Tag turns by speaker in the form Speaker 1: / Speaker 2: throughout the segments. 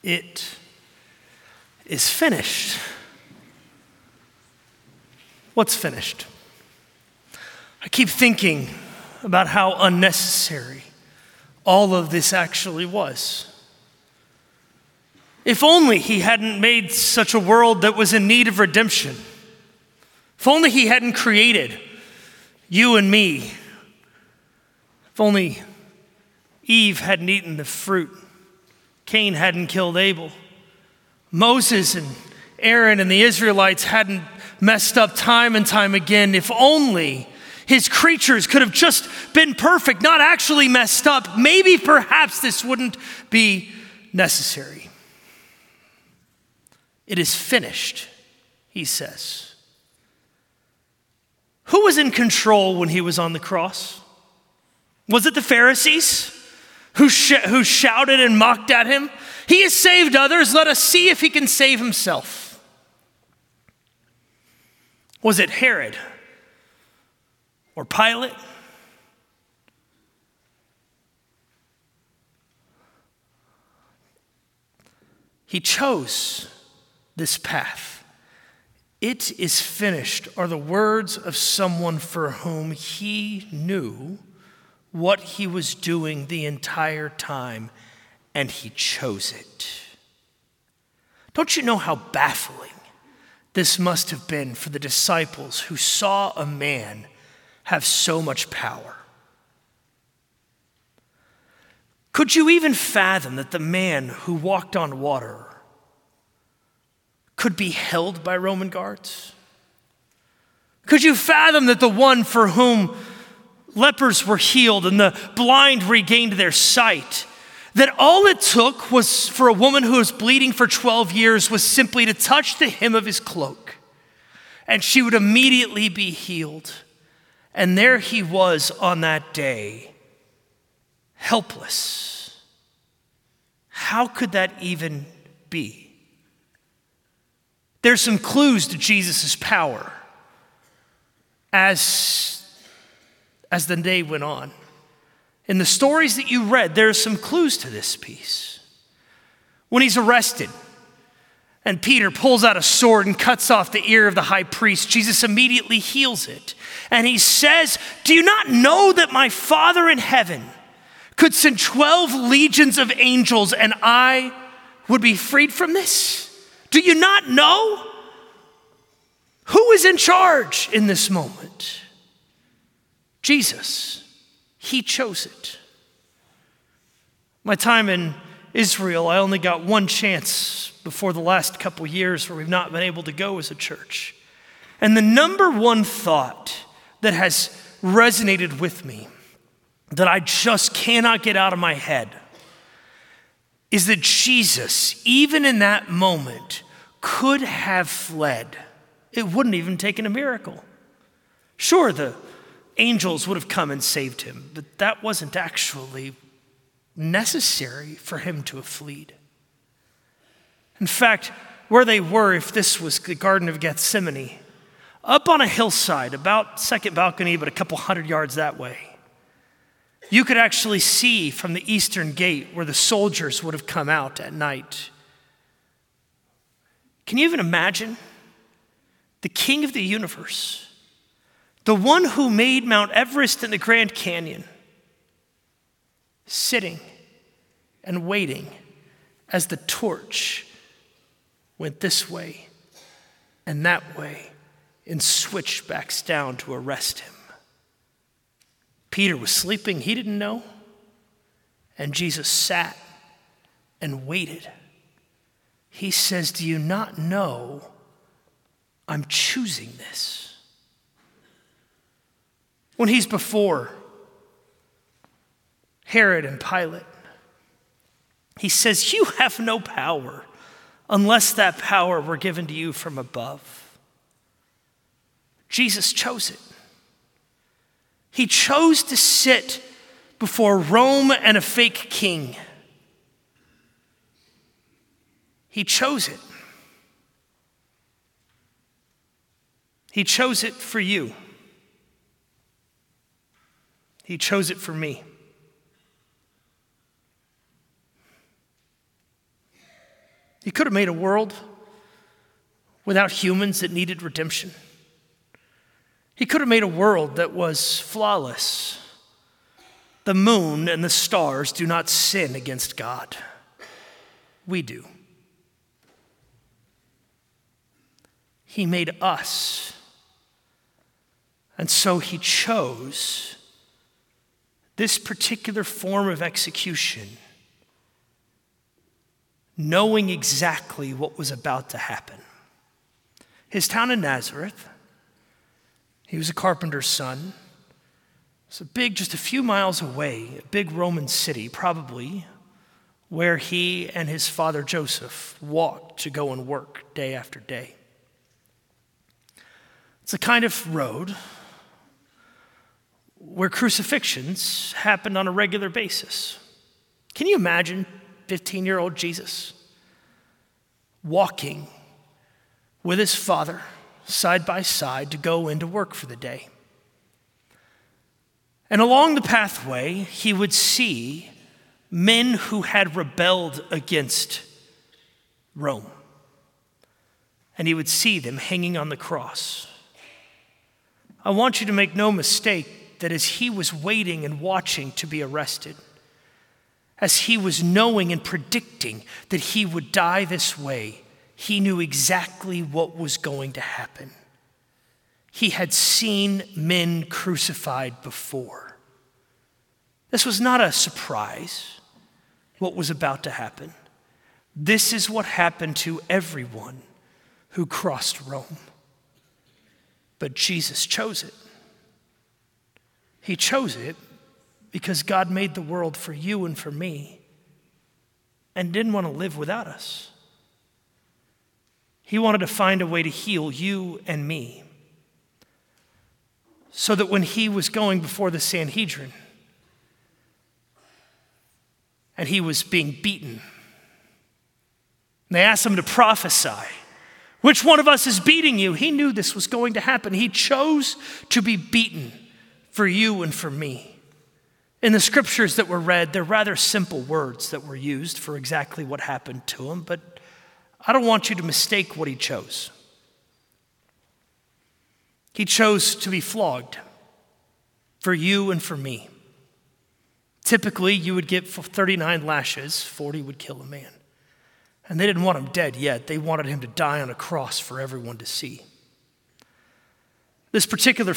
Speaker 1: It is finished. What's finished? I keep thinking about how unnecessary all of this actually was. If only he hadn't made such a world that was in need of redemption. If only he hadn't created you and me. If only Eve hadn't eaten the fruit. Cain hadn't killed Abel. Moses and Aaron and the Israelites hadn't messed up time and time again. If only his creatures could have just been perfect, not actually messed up, maybe perhaps this wouldn't be necessary. It is finished, he says. Who was in control when he was on the cross? Was it the Pharisees who shouted and mocked at him? He has saved others, let us see if he can save himself. Was it Herod or Pilate? He chose this path. It is finished are the words of someone for whom he knew what he was doing the entire time, and he chose it. Don't you know how baffling this must have been for the disciples who saw a man have so much power? Could you even fathom that the man who walked on water could be held by Roman guards? Could you fathom that the one for whom lepers were healed and the blind regained their sight, that all it took was for a woman who was bleeding for 12 years was simply to touch the hem of his cloak, and she would immediately be healed? And there he was on that day, helpless. How could that even be? There's some clues to Jesus' power as the day went on. In the stories that you read, there are some clues to this piece. When he's arrested and Peter pulls out a sword and cuts off the ear of the high priest, Jesus immediately heals it. And he says, do you not know that my Father in heaven could send 12 legions of angels and I would be freed from this? Do you not know? Who is in charge in this moment? Jesus. He chose it. My time in Israel, I only got one chance before the last couple years where we've not been able to go as a church. And the number one thought that has resonated with me, that I just cannot get out of my head, is that Jesus, even in that moment, could have fled. It wouldn't even taken a miracle. Sure, the angels would have come and saved him, but that wasn't actually necessary for him to have fled. In fact, where they were, if this was the Garden of Gethsemane, up on a hillside, about second balcony, but a couple hundred yards that way, you could actually see from the eastern gate where the soldiers would have come out at night. Can you even imagine? The King of the universe, the one who made Mount Everest and the Grand Canyon, sitting and waiting as the torch went this way and that way and switchbacks down to arrest him. Peter was sleeping, he didn't know, and Jesus sat and waited. He says, do you not know I'm choosing this? When he's before Herod and Pilate, he says, you have no power unless that power were given to you from above. Jesus chose it. He chose to sit before Rome and a fake king. He chose it. He chose it for you. He chose it for me. He could have made a world without humans that needed redemption. He could have made a world that was flawless. The moon and the stars do not sin against God. We do. He made us. And so he chose this particular form of execution, knowing exactly what was about to happen. His town in Nazareth, he was a carpenter's son. It's just a few miles away, a big Roman city, probably, where he and his father Joseph walked to go and work day after day. It's a kind of road where crucifixions happened on a regular basis. Can you imagine 15-year-old Jesus walking with his father side by side to go into work for the day? And along the pathway, he would see men who had rebelled against Rome. And he would see them hanging on the cross. I want you to make no mistake that as he was waiting and watching to be arrested, as he was knowing and predicting that he would die this way, he knew exactly what was going to happen. He had seen men crucified before. This was not a surprise, what was about to happen. This is what happened to everyone who crossed Rome. But Jesus chose it. He chose it because God made the world for you and for me and didn't want to live without us. He wanted to find a way to heal you and me so that when he was going before the Sanhedrin and he was being beaten, they asked him to prophesy. Which one of us is beating you? He knew this was going to happen. He chose to be beaten for you and for me. In the scriptures that were read, they're rather simple words that were used for exactly what happened to him, but I don't want you to mistake what he chose. He chose to be flogged for you and for me. Typically, you would get 39 lashes, 40 would kill a man. And they didn't want him dead yet. They wanted him to die on a cross for everyone to see. This particular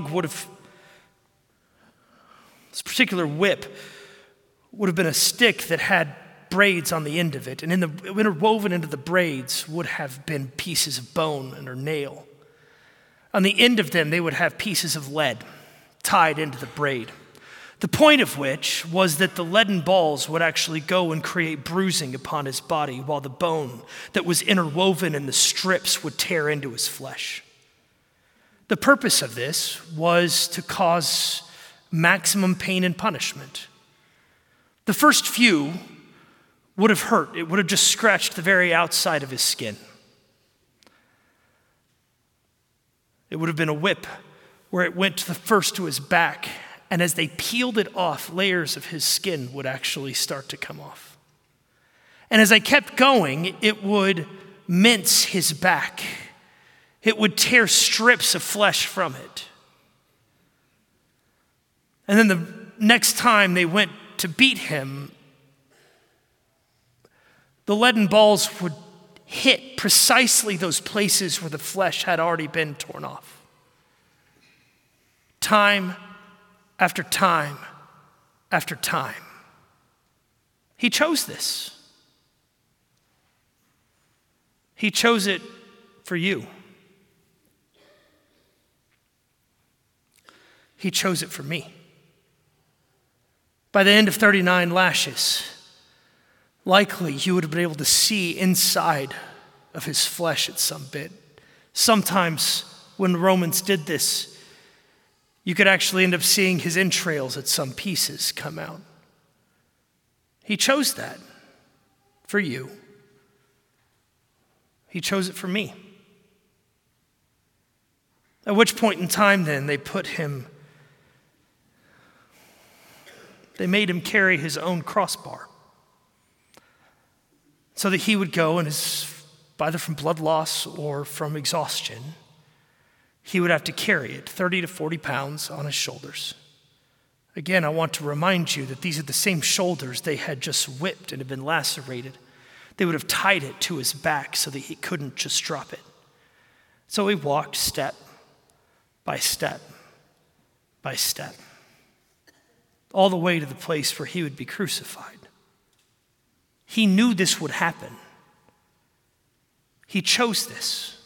Speaker 1: whip would have been a stick that had braids on the end of it. And interwoven into the braids would have been pieces of bone and or nail. On the end of them, they would have pieces of lead tied into the braid. The point of which was that the leaden balls would actually go and create bruising upon his body while the bone that was interwoven in the strips would tear into his flesh. The purpose of this was to cause maximum pain and punishment. The first few would have hurt. It would have just scratched the very outside of his skin. It would have been a whip where it went first to his back, and as they peeled it off, layers of his skin would actually start to come off. And as I kept going, it would mince his back. It would tear strips of flesh from it. And then the next time they went to beat him, the leaden balls would hit precisely those places where the flesh had already been torn off. Time after time after time. He chose this. He chose it for you. He chose it for me. By the end of 39 lashes, likely you would have been able to see inside of his flesh at some bit. Sometimes when the Romans did this, you could actually end up seeing his entrails at some pieces come out. He chose that for you. He chose it for me. At which point in time then they made him carry his own crossbar. so that he would go and either from blood loss or from exhaustion, he would have to carry it 30 to 40 pounds on his shoulders. Again, I want to remind you that these are the same shoulders they had just whipped and had been lacerated. They would have tied it to his back so that he couldn't just drop it. So he walked step by step by step, all the way to the place where he would be crucified. He knew this would happen. He chose this.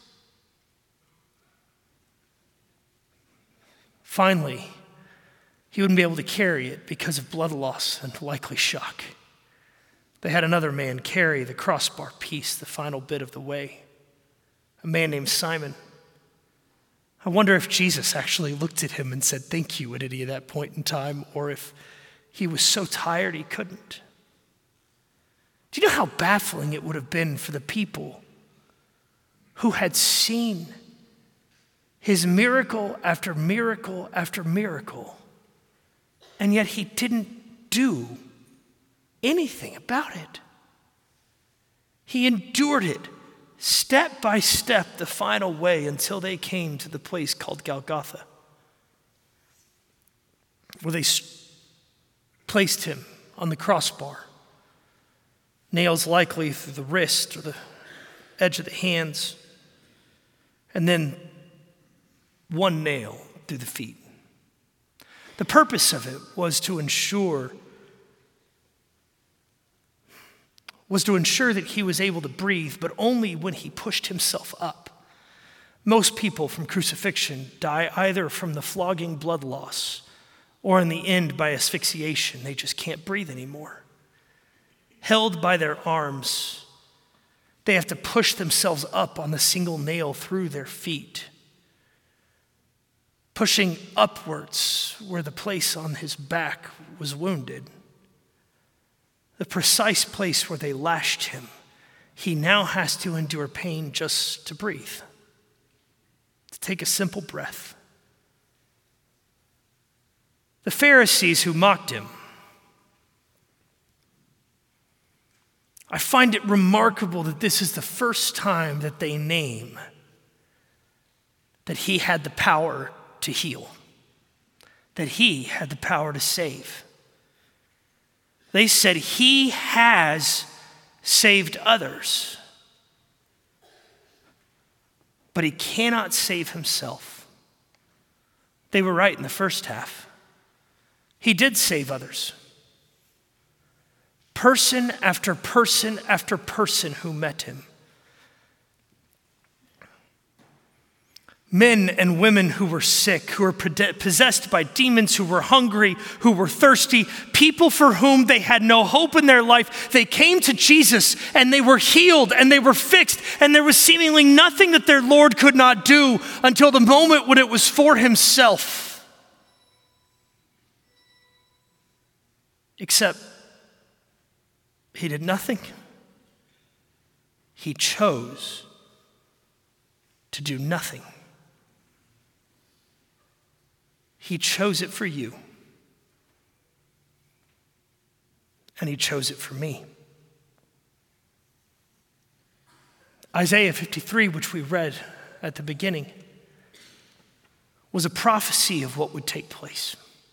Speaker 1: Finally, he wouldn't be able to carry it because of blood loss and likely shock. They had another man carry the crossbar piece the final bit of the way, a man named Simon. I wonder if Jesus actually looked at him and said, "Thank you," at any of that point in time, or if he was so tired he couldn't. Do you know how baffling it would have been for the people who had seen his miracle after miracle after miracle, and yet he didn't do anything about it? He endured it step by step the final way until they came to the place called Golgotha, where they placed him on the crossbar, nails likely through the wrist or the edge of the hands, and then one nail through the feet. The purpose of it was to ensure that he was able to breathe, but only when he pushed himself up. Most people from crucifixion die either from the flogging blood loss or in the end by asphyxiation. They just can't breathe anymore. Held by their arms, they have to push themselves up on the single nail through their feet, pushing upwards where the place on his back was wounded, the precise place where they lashed him. He now has to endure pain just to breathe, to take a simple breath. The Pharisees who mocked him, I find it remarkable that this is the first time that they name that he had the power to heal, that he had the power to save. They said he has saved others, but he cannot save himself. They were right in the first half. He did save others. Person after person after person who met him. Men and women who were sick, who were possessed by demons, who were hungry, who were thirsty, people for whom they had no hope in their life. They came to Jesus and they were healed and they were fixed, and there was seemingly nothing that their Lord could not do until the moment when it was for himself. Except he did nothing. He chose to do nothing. He chose it for you. And he chose it for me. Isaiah 53, which we read at the beginning, was a prophecy of what would take place.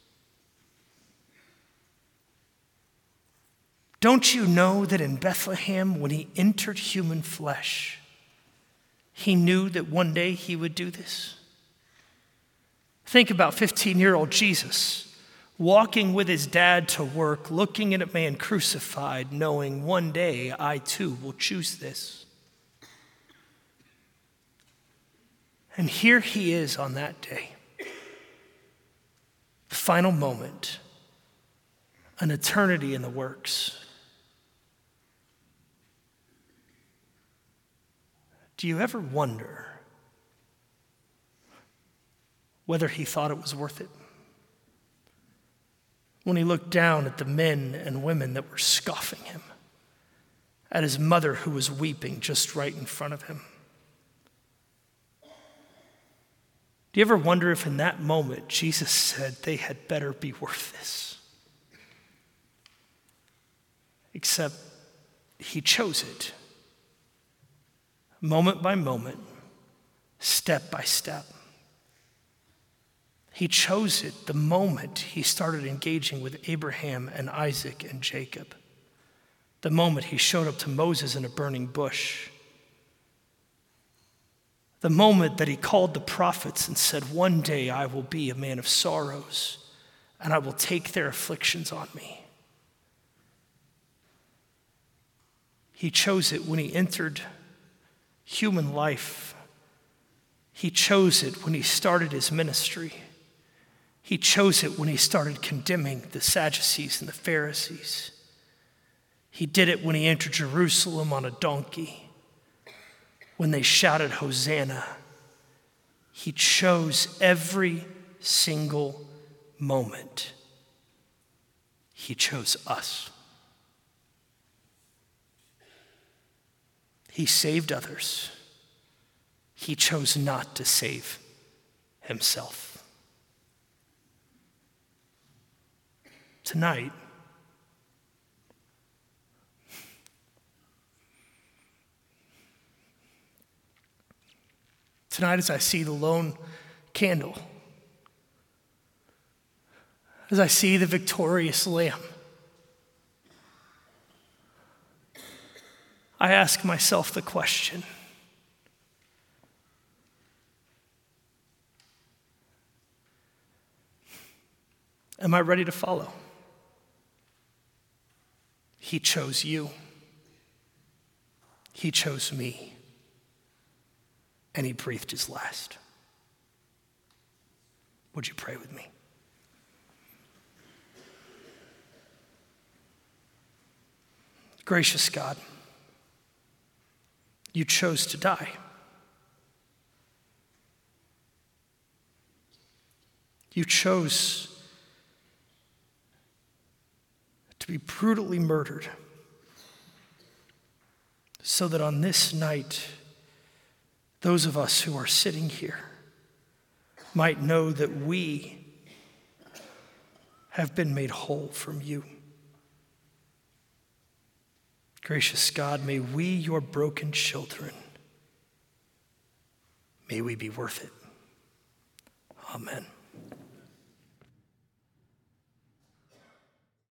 Speaker 1: Don't you know that in Bethlehem, when he entered human flesh, he knew that one day he would do this? Think about 15-year-old Jesus walking with his dad to work, looking at a man crucified, knowing one day I too will choose this. And here he is on that day, the final moment, an eternity in the works. Do you ever wonder whether he thought it was worth it? When he looked down at the men and women that were scoffing him, at his mother who was weeping just right in front of him. Do you ever wonder if in that moment Jesus said they had better be worth this? Except he chose it, moment by moment, step by step. He chose it the moment he started engaging with Abraham and Isaac and Jacob, the moment he showed up to Moses in a burning bush, the moment that he called the prophets and said, "One day I will be a man of sorrows, and I will take their afflictions on me." He chose it when he entered human life. He chose it when he started his ministry. He chose it when he started condemning the Sadducees and the Pharisees. He did it when he entered Jerusalem on a donkey, when they shouted, "Hosanna." He chose every single moment. He chose us. He saved others. He chose not to save himself. Tonight, as I see the lone candle, as I see the victorious Lamb, I ask myself the question, am I ready to follow? He chose you. He chose me. And he breathed his last. Would you pray with me? Gracious God, you chose to die. You chose to be brutally murdered so that on this night, those of us who are sitting here might know that we have been made whole from you. Gracious God, may we, your broken children, may we be worth it. Amen.